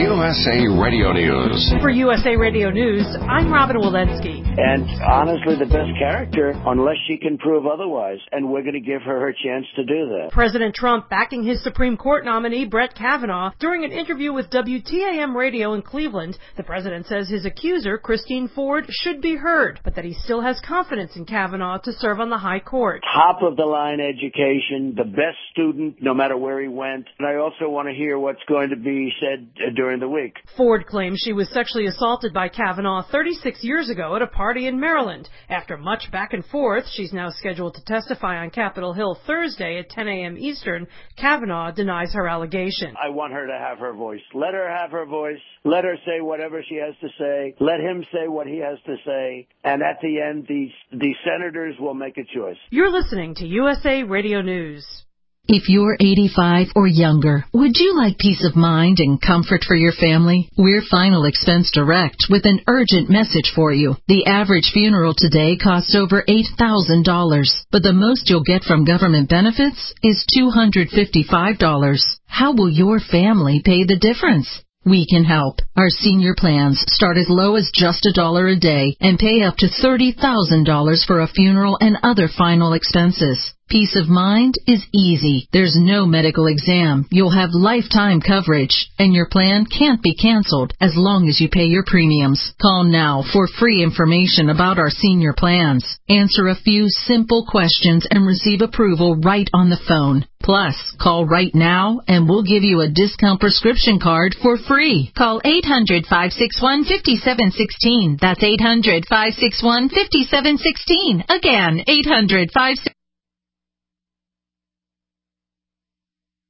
USA Radio News. For USA Radio News, I'm Robin Walensky. And honestly, the best character, unless she can prove otherwise. And we're going to give her her chance to do that. President Trump backing his Supreme Court nominee, Brett Kavanaugh, during an interview with WTAM Radio in Cleveland. The president says his accuser, Christine Ford, should be heard, but that he still has confidence in Kavanaugh to serve on the high court. Top of the line education, the best student, no matter where he went. And I also want to hear what's going to be said during the week. Ford claims she was sexually assaulted by Kavanaugh 36 years ago at a party in Maryland. After much back and forth, she's now scheduled to testify on Capitol Hill Thursday at 10 a.m. Eastern. Kavanaugh denies her allegation. I want her to have her voice. Let her have her voice. Let her say whatever she has to say. Let him say what he has to say. And at the end, the senators will make a choice. You're listening to USA Radio News. If you're 85 or younger, would you like peace of mind and comfort for your family? We're Final Expense Direct with an urgent message for you. The average funeral today costs over $8,000, but the most you'll get from government benefits is $255. How will your family pay the difference? We can help. Our senior plans start as low as just $1 a day and pay up to $30,000 for a funeral and other final expenses. Peace of mind is easy. There's no medical exam. You'll have lifetime coverage, and your plan can't be canceled as long as you pay your premiums. Call now for free information about our senior plans. Answer a few simple questions and receive approval right on the phone. Plus, call right now and we'll give you a discount prescription card for free. Call 800-561-5716. That's 800-561-5716. Again, 800-561-5716.